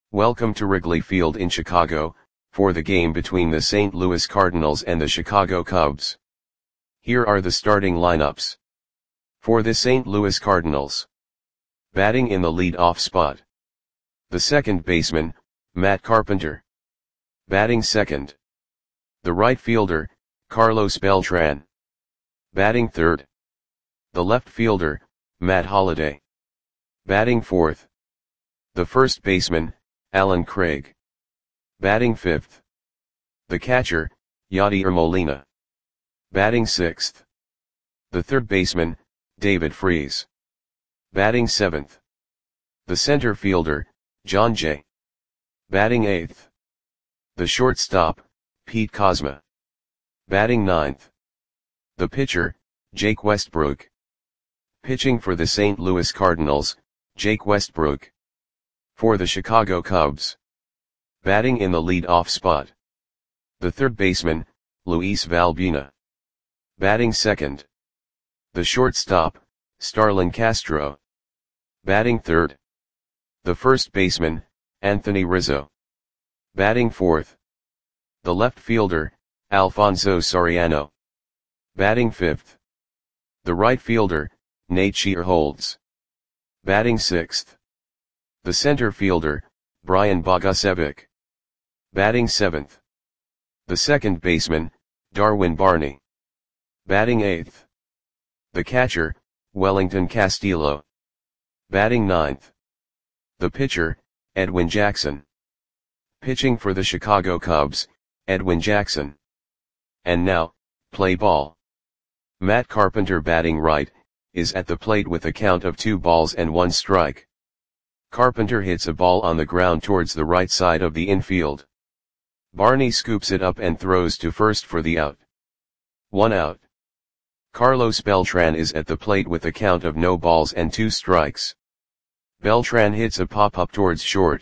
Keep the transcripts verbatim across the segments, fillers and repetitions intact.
Welcome to Wrigley Field in Chicago, for the game between the Saint Louis Cardinals and the Chicago Cubs. Here are the starting lineups. For the Saint Louis Cardinals. Batting in the lead-off spot. The second baseman, Matt Carpenter. Batting second. The right fielder, Carlos Beltran. Batting third. The left fielder, Matt Holliday. Batting fourth. The first baseman, Allen Craig. Batting fifth. The catcher, Yadier Molina. Batting sixth. The third baseman, David Freese. Batting seventh. The center fielder, Jon Jay. Batting eighth. The shortstop, Pete Kozma. Batting ninth. The pitcher, Jake Westbrook. Pitching for the Saint Louis Cardinals, Jake Westbrook. For the Chicago Cubs. Batting in the lead-off spot. The third baseman, Luis Valbuena. Batting second. The shortstop, Starlin Castro. Batting third. The first baseman, Anthony Rizzo. Batting fourth. The left fielder, Alfonso Soriano. Batting fifth. The right fielder, Nate Shearholtz. Batting sixth. The center fielder, Brian Bogusevic. Batting seventh. The second baseman, Darwin Barney. Batting eighth. The catcher, Wellington Castillo. Batting ninth. The pitcher, Edwin Jackson. Pitching for the Chicago Cubs, Edwin Jackson. And now, play ball. Matt Carpenter batting right, is at the plate with a count of two balls and one strike. Carpenter hits a ball on the ground towards the right side of the infield. Barney scoops it up and throws to first for the out. One out. Carlos Beltran is at the plate with a count of no balls and two strikes. Beltran hits a pop-up towards short.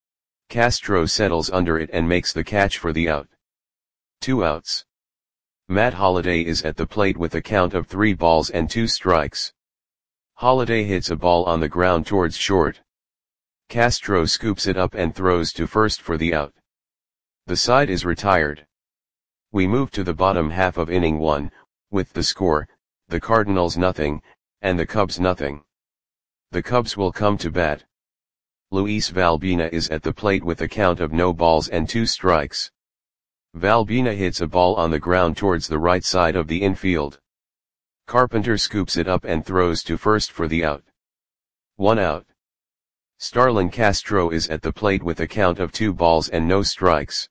Castro settles under it and makes the catch for the out. Two outs. Matt Holliday is at the plate with a count of three balls and two strikes. Holliday hits a ball on the ground towards short. Castro scoops it up and throws to first for the out. The side is retired. We move to the bottom half of inning one, with the score, the Cardinals nothing, and the Cubs nothing. The Cubs will come to bat. Luis Valbuena is at the plate with a count of no balls and two strikes. Valbuena hits a ball on the ground towards the right side of the infield. Carpenter scoops it up and throws to first for the out. One out. Starlin Castro is at the plate with a count of two balls and no strikes.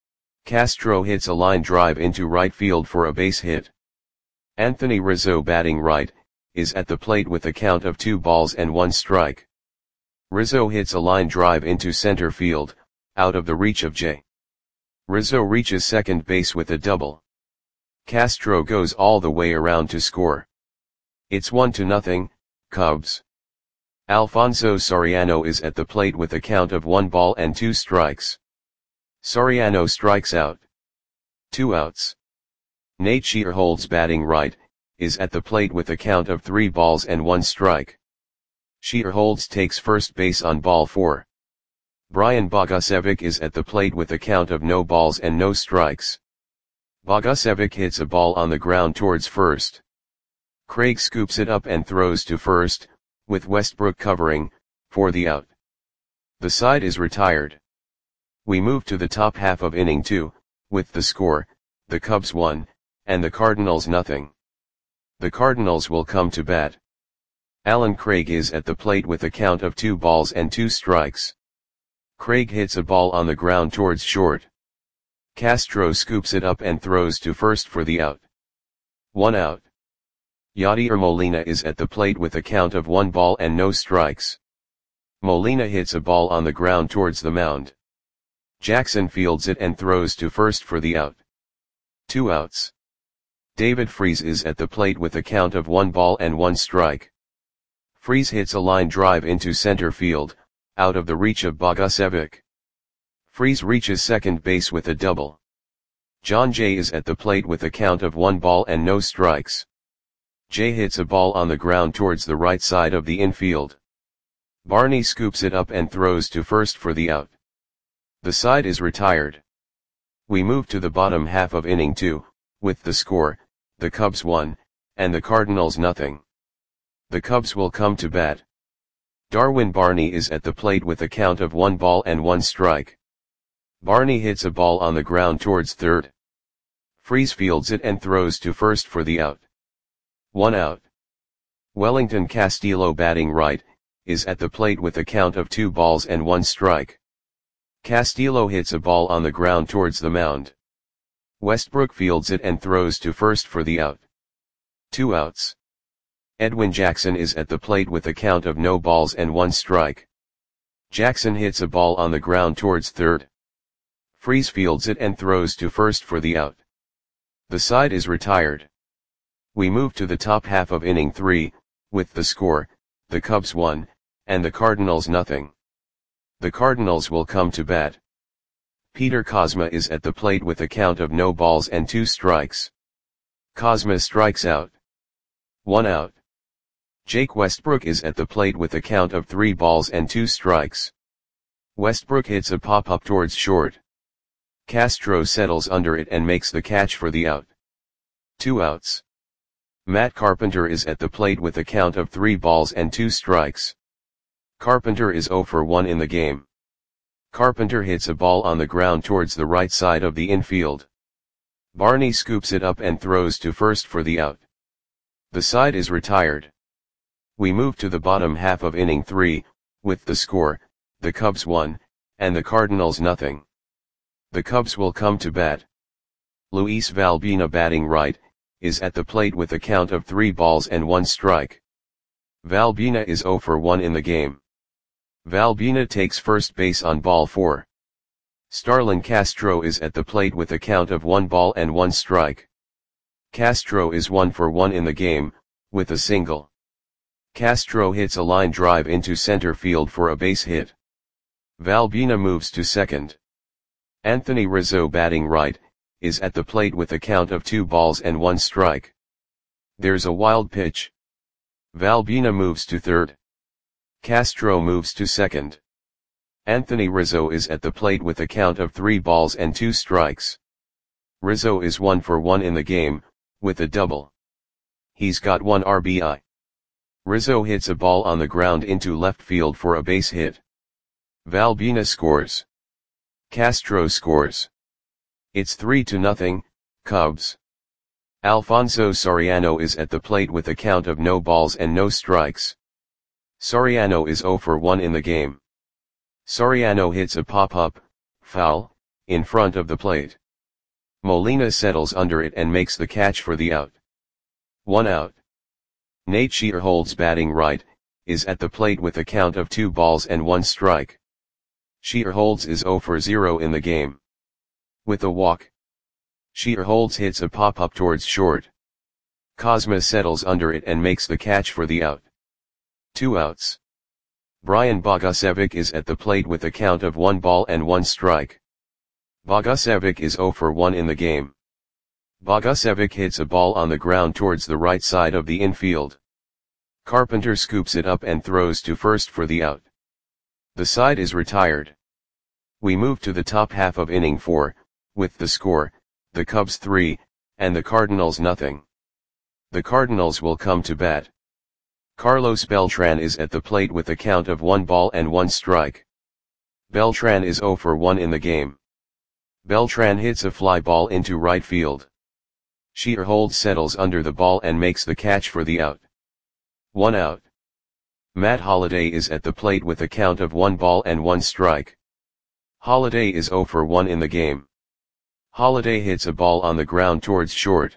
Castro hits a line drive into right field for a base hit. Anthony Rizzo batting right, is at the plate with a count of two balls and one strike. Rizzo hits a line drive into center field, out of the reach of Jay. Rizzo reaches second base with a double. Castro goes all the way around to score. It's one to nothing, Cubs. Alfonso Soriano is at the plate with a count of one ball and two strikes. Soriano strikes out. Two outs. Nate Shearholtz batting right, is at the plate with a count of three balls and one strike. Shearholtz takes first base on ball four. Brian Bogusevic is at the plate with a count of no balls and no strikes. Bogusevic hits a ball on the ground towards first. Craig scoops it up and throws to first, with Westbrook covering, for the out. The side is retired. We move to the top half of inning two, with the score, the Cubs one, and the Cardinals nothing. The Cardinals will come to bat. Allen Craig is at the plate with a count of two balls and two strikes. Craig hits a ball on the ground towards short. Castro scoops it up and throws to first for the out. One out. Yadier Molina is at the plate with a count of one ball and no strikes. Molina hits a ball on the ground towards the mound. Jackson fields it and throws to first for the out. Two outs. David Freese is at the plate with a count of one ball and one strike. Freese hits a line drive into center field, out of the reach of Bogusevic. Freese reaches second base with a double. Jon Jay is at the plate with a count of one ball and no strikes. Jay hits a ball on the ground towards the right side of the infield. Barney scoops it up and throws to first for the out. The side is retired. We move to the bottom half of inning two, with the score, the Cubs one, and the Cardinals nothing. The Cubs will come to bat. Darwin Barney is at the plate with a count of one ball and one strike. Barney hits a ball on the ground towards third. Freese fields it and throws to first for the out. One out. Wellington Castillo, batting right, is at the plate with a count of two balls and one strike. Castillo hits a ball on the ground towards the mound. Westbrook fields it and throws to first for the out. Two outs. Edwin Jackson is at the plate with a count of no balls and one strike. Jackson hits a ball on the ground towards third. Freese fields it and throws to first for the out. The side is retired. We move to the top half of inning three, with the score, the Cubs one, and the Cardinals nothing. The Cardinals will come to bat. Peter Kozma is at the plate with a count of no balls and two strikes. Kozma strikes out. One out. Jake Westbrook is at the plate with a count of three balls and two strikes. Westbrook hits a pop-up towards short. Castro settles under it and makes the catch for the out. Two outs. Matt Carpenter is at the plate with a count of three balls and two strikes. Carpenter is zero for one in the game. Carpenter hits a ball on the ground towards the right side of the infield. Barney scoops it up and throws to first for the out. The side is retired. We move to the bottom half of inning three, with the score, the Cubs one, and the Cardinals nothing. The Cubs will come to bat. Luis Valbuena, batting right, is at the plate with a count of three balls and one strike. Valbuena is zero for one in the game. Valbuena takes first base on ball four. Starlin Castro is at the plate with a count of one ball and one strike. Castro is one for one in the game, with a single. Castro hits a line drive into center field for a base hit. Valbuena moves to second. Anthony Rizzo, batting right, is at the plate with a count of two balls and one strike. There's a wild pitch. Valbuena moves to third. Castro moves to second. Anthony Rizzo is at the plate with a count of three balls and two strikes. Rizzo is one for one in the game, with a double. He's got one R B I. Rizzo hits a ball on the ground into left field for a base hit. Valbuena scores. Castro scores. It's three to nothing, Cubs. Alfonso Soriano is at the plate with a count of no balls and no strikes. Soriano is zero for one in the game. Soriano hits a pop-up, foul, in front of the plate. Molina settles under it and makes the catch for the out. One out. Nate Shearholtz, batting right, is at the plate with a count of two balls and one strike. Shearholtz is zero for zero in the game. With a walk. Shearholtz hits a pop-up towards short. Kozma settles under it and makes the catch for the out. Two outs. Brian Bogusevic is at the plate with a count of one ball and one strike. Bogusevic is zero for one in the game. Bogusevic hits a ball on the ground towards the right side of the infield. Carpenter scoops it up and throws to first for the out. The side is retired. We move to the top half of inning four, with the score, the Cubs three, and the Cardinals nothing. The Cardinals will come to bat. Carlos Beltran is at the plate with a count of one ball and one strike. Beltran is zero for one in the game. Beltran hits a fly ball into right field. Shearholtz settles under the ball and makes the catch for the out. One out. Matt Holliday is at the plate with a count of one ball and one strike. Holliday is zero for one in the game. Holliday hits a ball on the ground towards short.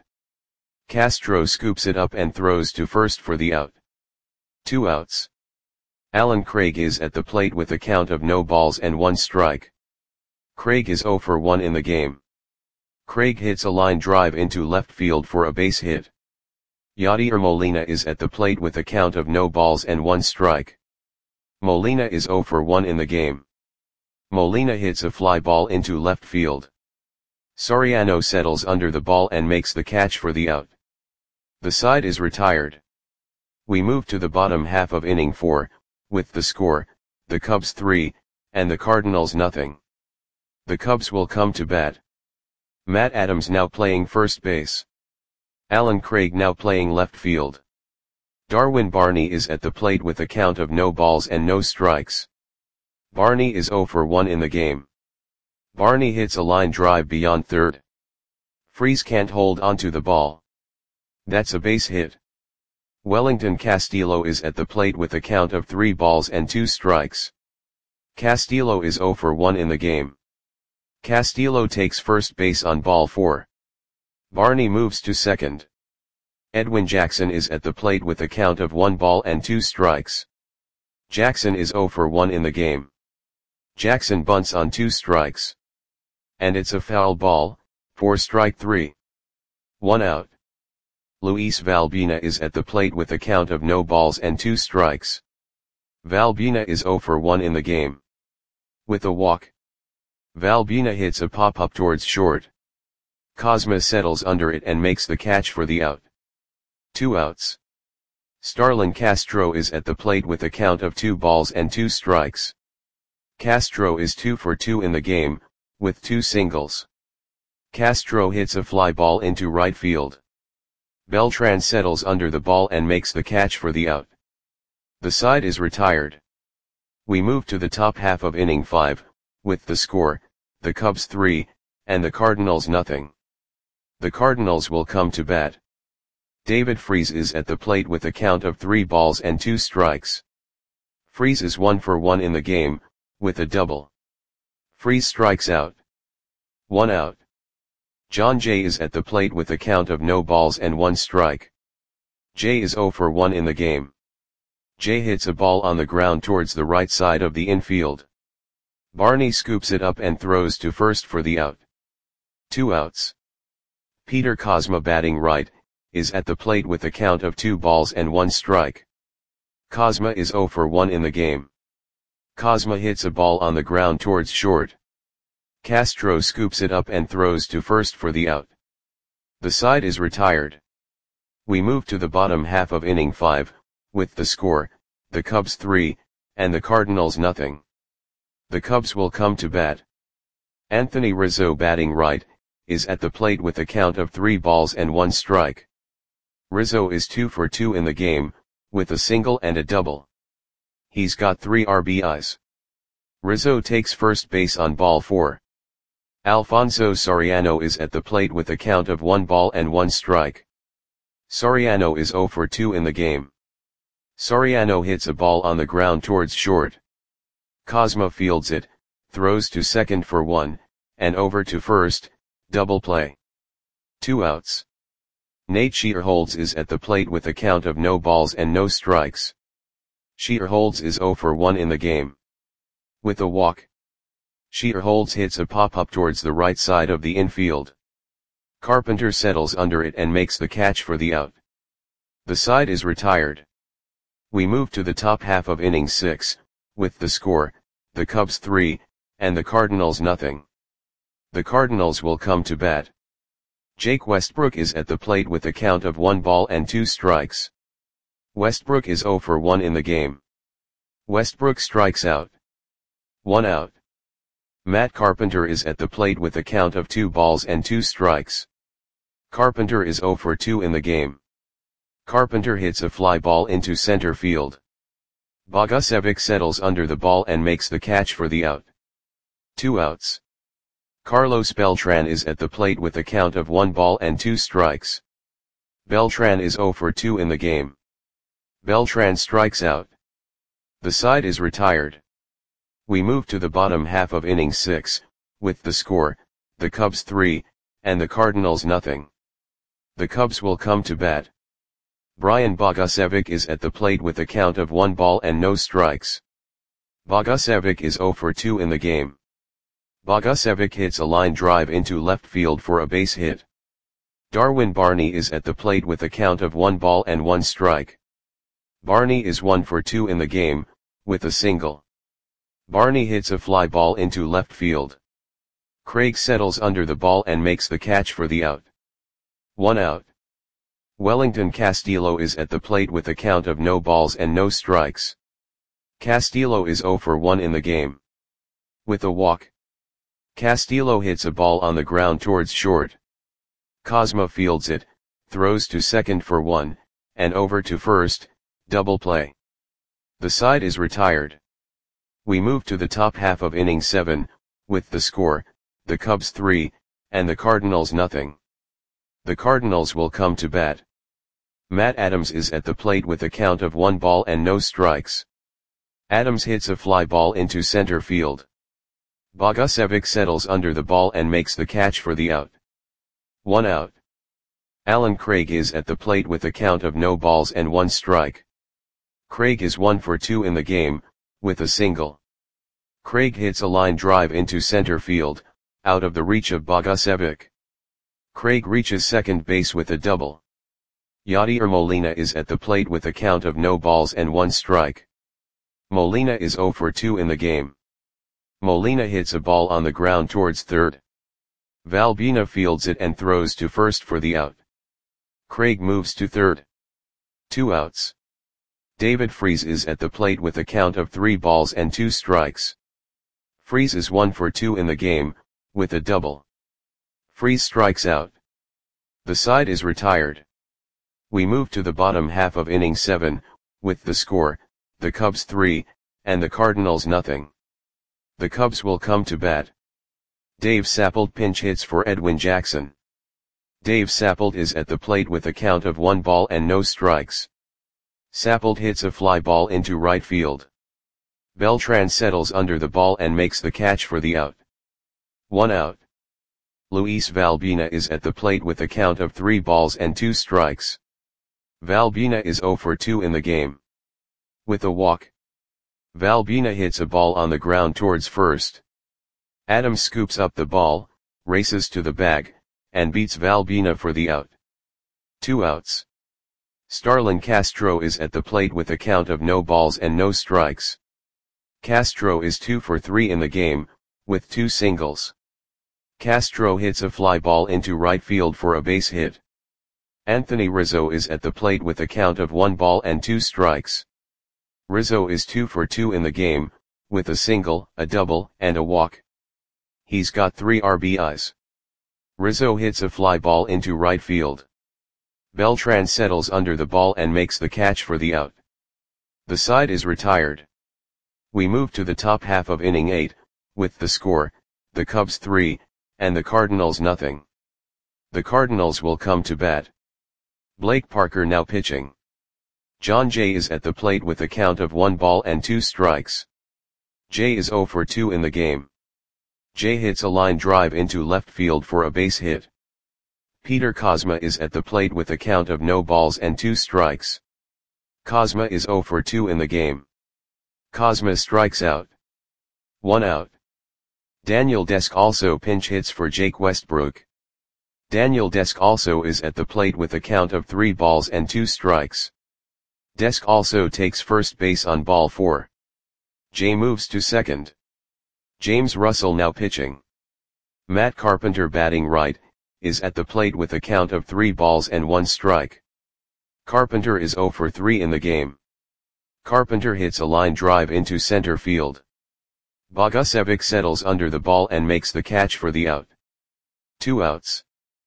Castro scoops it up and throws to first for the out. Two outs. Alan Craig is at the plate with a count of no balls and one strike. Craig is zero for one in the game. Craig hits a line drive into left field for a base hit. Yadier Molina is at the plate with a count of no balls and one strike. Molina is zero for one in the game. Molina hits a fly ball into left field. Soriano settles under the ball and makes the catch for the out. The side is retired. We move to the bottom half of inning four, with the score, the Cubs three, and the Cardinals nothing. The Cubs will come to bat. Matt Adams now playing first base. Alan Craig now playing left field. Darwin Barney is at the plate with a count of no balls and no strikes. Barney is oh for one in the game. Barney hits a line drive beyond third. Freese can't hold onto the ball. That's a base hit. Wellington Castillo is at the plate with a count of three balls and two strikes. Castillo is oh for one in the game. Castillo takes first base on ball four. Barney moves to second. Edwin Jackson is at the plate with a count of one ball and two strikes. Jackson is oh for one in the game. Jackson bunts on two strikes. And it's a foul ball, for strike three. One out. Luis Valbina is at the plate with a count of no balls and two strikes. Valbina is oh for one in the game. With a walk. Valbina hits a pop-up towards short. Cosma settles under it and makes the catch for the out. Two outs. Starlin Castro is at the plate with a count of two balls and two strikes. Castro is two for two in the game, with two singles. Castro hits a fly ball into right field. Beltran settles under the ball and makes the catch for the out. The side is retired. We move to the top half of inning five, with the score, the Cubs three, and the Cardinals nothing. The Cardinals will come to bat. David Freese is at the plate with a count of three balls and two strikes. Freese is one for one in the game, with a double. Freese strikes out. One out. John Jay is at the plate with a count of no balls and one strike. Jay is oh for one in the game. Jay hits a ball on the ground towards the right side of the infield. Barney scoops it up and throws to first for the out. Two outs. Peter Cosma batting right, is at the plate with a count of two balls and one strike. Cosma is oh for one in the game. Cosma hits a ball on the ground towards short. Castro scoops it up and throws to first for the out. The side is retired. We move to the bottom half of inning five, with the score, the Cubs three, and the Cardinals nothing. The Cubs will come to bat. Anthony Rizzo batting right, is at the plate with a count of three balls and one strike. Rizzo is two for two in the game, with a single and a double. He's got three R B Is. Rizzo takes first base on ball four. Alfonso Soriano is at the plate with a count of one ball and one strike. Soriano is oh for two in the game. Soriano hits a ball on the ground towards short. Cosma fields it, throws to second for one, and over to first, double play. Two outs. Nate Shearholtz is at the plate with a count of no balls and no strikes. Shearholtz is oh for one in the game. With a walk. Shearholtz hits a pop-up towards the right side of the infield. Carpenter settles under it and makes the catch for the out. The side is retired. We move to the top half of inning six, with the score, the Cubs three, and the Cardinals nothing. The Cardinals will come to bat. Jake Westbrook is at the plate with a count of one ball and two strikes. Westbrook is oh for one in the game. Westbrook strikes out. One out. Matt Carpenter is at the plate with a count of two balls and two strikes. Carpenter is oh for two in the game. Carpenter hits a fly ball into center field. Bogusevic settles under the ball and makes the catch for the out. Two outs. Carlos Beltran is at the plate with a count of one ball and two strikes. Beltran is oh for two in the game. Beltran strikes out. The side is retired. We move to the bottom half of inning six, with the score, the Cubs three, and the Cardinals nothing. The Cubs will come to bat. Brian Bogusevic is at the plate with a count of one ball and no strikes. Bogusevic is oh for two in the game. Bogusevic hits a line drive into left field for a base hit. Darwin Barney is at the plate with a count of one ball and one strike. Barney is one for two in the game, with a single. Barney hits a fly ball into left field. Craig settles under the ball and makes the catch for the out. One out. Wellington Castillo is at the plate with a count of no balls and no strikes. Castillo is oh for one in the game. With a walk. Castillo hits a ball on the ground towards short. Cosma fields it, throws to second for one, and over to first, double play. The side is retired. We move to the top half of inning seven, with the score, the Cubs three, and the Cardinals nothing. The Cardinals will come to bat. Matt Adams is at the plate with a count of one ball and no strikes. Adams hits a fly ball into center field. Bogusevic settles under the ball and makes the catch for the out. One out. Alan Craig is at the plate with a count of no balls and one strike. Craig is one for two in the game, with a single. Craig hits a line drive into center field, out of the reach of Bogusevic. Craig reaches second base with a double. Yadier Molina is at the plate with a count of no balls and one strike. Molina is zero for two in the game. Molina hits a ball on the ground towards third. Valbuena fields it and throws to first for the out. Craig moves to third. Two outs. David Freese is at the plate with a count of three balls and two strikes. Freese is one for two in the game, with a double. Freese strikes out. The side is retired. We move to the bottom half of inning seven, with the score, the Cubs three, and the Cardinals nothing. The Cubs will come to bat. Dave Sappold pinch hits for Edwin Jackson. Dave Sappold is at the plate with a count of one ball and no strikes. Sappold hits a fly ball into right field. Beltran settles under the ball and makes the catch for the out. One out. Luis Valbuena is at the plate with a count of three balls and two strikes. Valbuena is zero for two in the game. With a walk. Valbuena hits a ball on the ground towards first. Adams scoops up the ball, races to the bag, and beats Valbuena for the out. Two outs. Starlin Castro is at the plate with a count of no balls and no strikes. Castro is two for three in the game, with two singles. Castro hits a fly ball into right field for a base hit. Anthony Rizzo is at the plate with a count of one ball and two strikes. Rizzo is two for two in the game, with a single, a double, and a walk. He's got three R B Is. Rizzo hits a fly ball into right field. Beltran settles under the ball and makes the catch for the out. The side is retired. We move to the top half of inning eight, with the score, the Cubs three, and the Cardinals nothing. The Cardinals will come to bat. Blake Parker now pitching. John Jay is at the plate with a count of one ball and two strikes. Jay is zero for two in the game. Jay hits a line drive into left field for a base hit. Peter Cosma is at the plate with a count of no balls and two strikes. Cosma is zero for two in the game. Cosma strikes out. One out. Daniel Desk also pinch hits for Jake Westbrook. Daniel Desk also is at the plate with a count of three balls and two strikes. Desk also takes first base on ball four. Jay moves to second. James Russell now pitching. Matt Carpenter batting right, is at the plate with a count of three balls and one strike. Carpenter is zero for three in the game. Carpenter hits a line drive into center field. Bogusevic settles under the ball and makes the catch for the out. Two outs.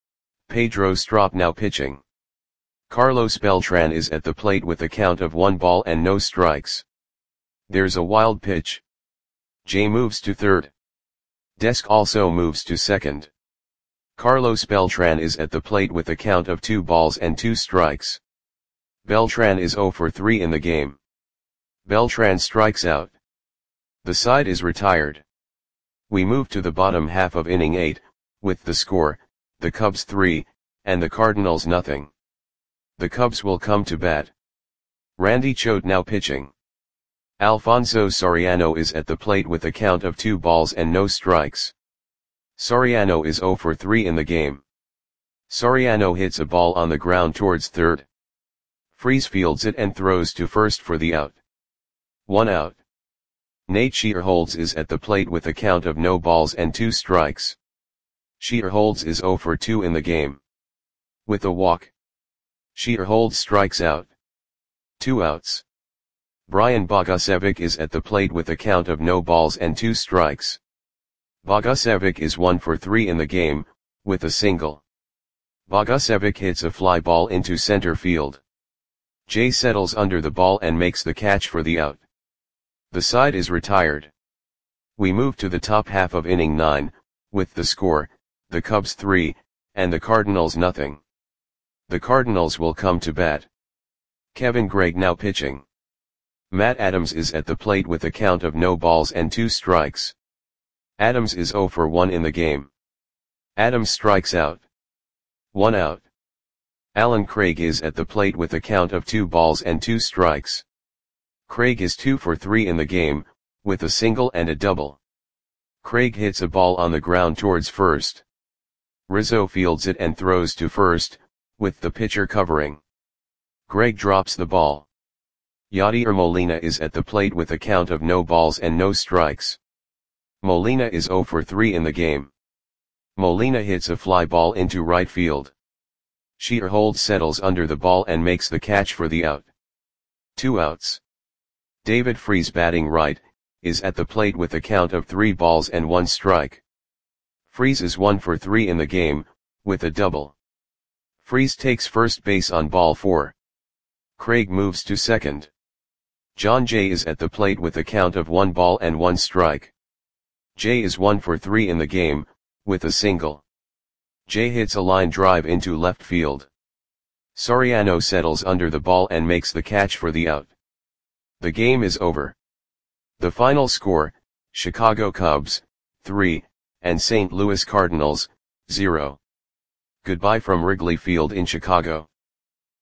Pedro Strop now pitching. Carlos Beltran is at the plate with a count of one ball and no strikes. There's a wild pitch. Jay moves to third. Desk also moves to second. Carlos Beltran is at the plate with a count of two balls and two strikes. Beltran is zero for three in the game. Beltran strikes out. The side is retired. We move to the bottom half of inning eight, with the score, the Cubs three, and the Cardinals nothing. The Cubs will come to bat. Randy Choate now pitching. Alfonso Soriano is at the plate with a count of two balls and no strikes. Soriano is zero for three in the game. Soriano hits a ball on the ground towards third. Freese fields it and throws to first for the out. One out. Nate Shearholds is at the plate with a count of no balls and two strikes. Shearholds is zero for two in the game. With a walk. Shearholds strikes out. Two outs. Brian Bogusevic is at the plate with a count of no balls and two strikes. Bogusevic is one for three in the game, with a single. Bogusevic hits a fly ball into center field. Jay settles under the ball and makes the catch for the out. The side is retired. We move to the top half of inning nine, with the score, the Cubs three, and the Cardinals nothing. The Cardinals will come to bat. Kevin Gregg now pitching. Matt Adams is at the plate with a count of no balls and two strikes. Adams is zero for one in the game. Adams strikes out. One out. Alan Craig is at the plate with a count of two balls and two strikes. Craig is two for three in the game, with a single and a double. Craig hits a ball on the ground towards first. Rizzo fields it and throws to first, with the pitcher covering. Gregg drops the ball. Yadier Molina is at the plate with a count of no balls and no strikes. Molina is zero for three in the game. Molina hits a fly ball into right field. Shearhold settles under the ball and makes the catch for the out. Two outs. David Freese, batting right, is at the plate with a count of three balls and one strike. Freese is one for three in the game, with a double. Freese takes first base on ball four. Craig moves to second. John Jay is at the plate with a count of one ball and one strike. Jay is one for three in the game, with a single. Jay hits a line drive into left field. Soriano settles under the ball and makes the catch for the out. The game is over. The final score, Chicago Cubs, three, and Saint Louis Cardinals, zero. Goodbye from Wrigley Field in Chicago.